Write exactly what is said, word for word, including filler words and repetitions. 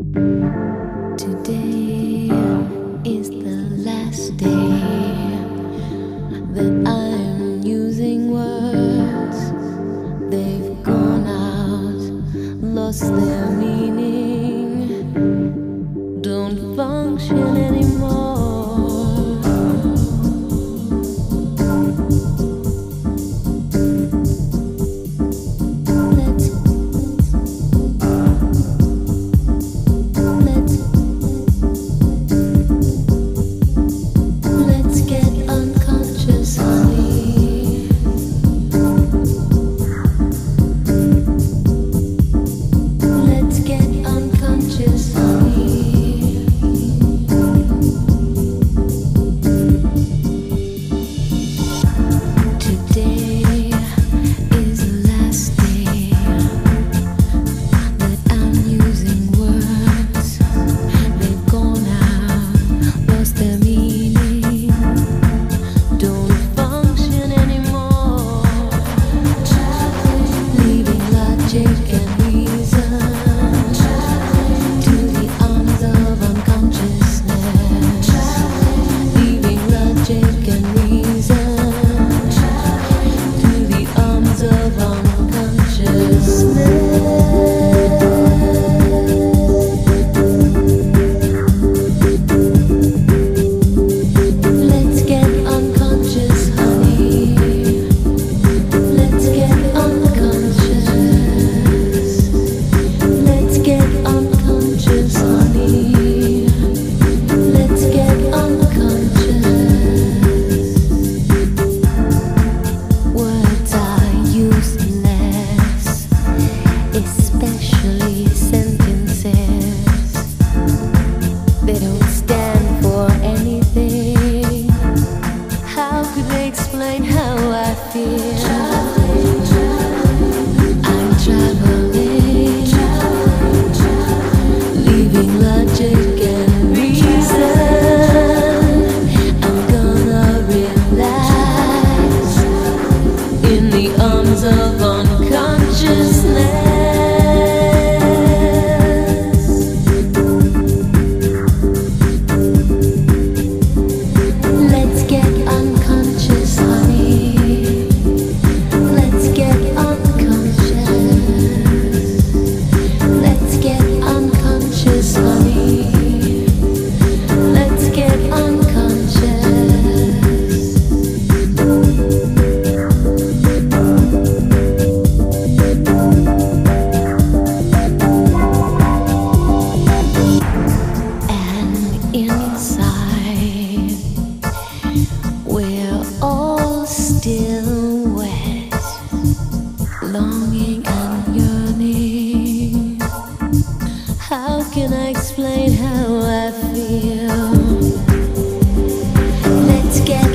Today is the last day that I'm using words. They've gone out, lost their meaning, don't function anymore. Explain how I feel. Traveling, traveling. I'm traveling, traveling, traveling. Leaving logic and reason. I'm gonna relax in the arms of unconsciousness. Still wet, longing and yearning. How can I explain how I feel? Let's get